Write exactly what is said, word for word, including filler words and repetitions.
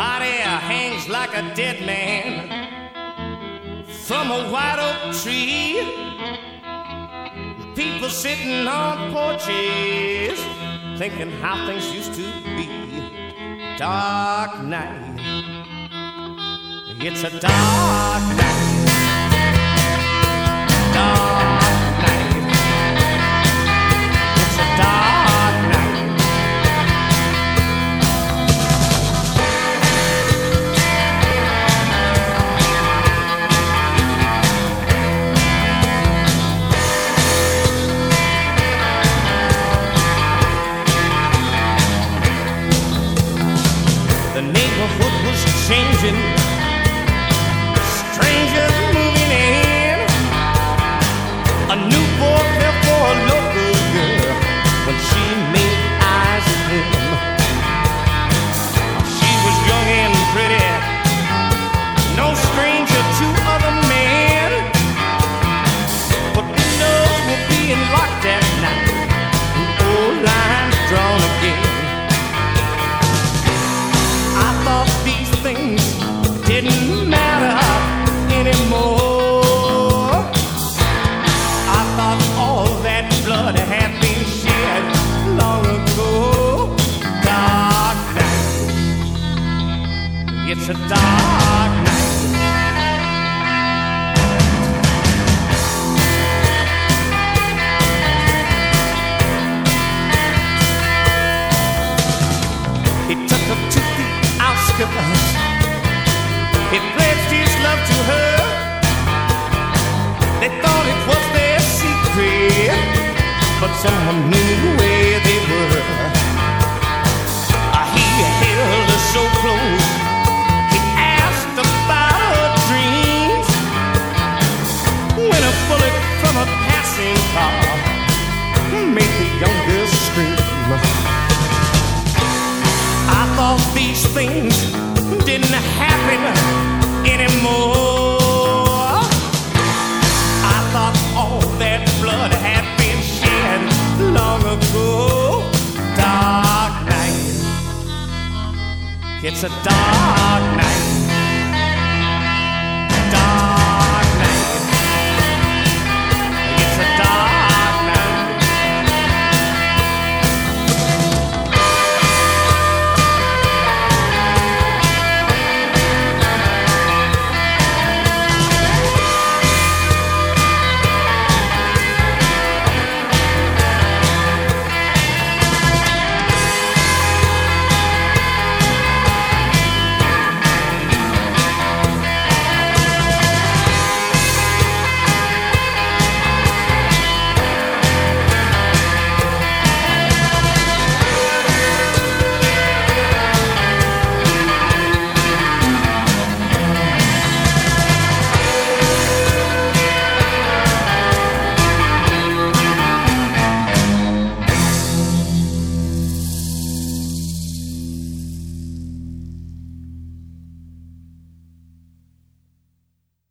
body hangs like a dead man from a white oak tree. People sitting on porches thinking how things used to be. Dark night, it's a dark night. Dark night, it's a dark night. The neighborhood was changing, strangers moving in. A new boy fell for a local girl when she made eyes at him. She was young and pretty, no stranger to other men, but windows were being locked at night and old lines drawn again. I thought these things didn't matter anymore. I thought all that blood had been shed long ago. Dark night, it's a dark night. He took her to the outskirts. He pledged his love to her. They thought it was their secret, but someone knew where they were. He held her so close. He asked about her dreams. When a bullet from a passing car made the young girl scream. I thought these things didn't happen anymore. I thought all that blood had been shed long ago. Dark night, it's a dark night.